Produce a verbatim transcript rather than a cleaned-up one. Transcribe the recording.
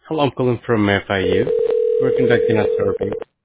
Hello, I'm calling from F I U. We're conducting a survey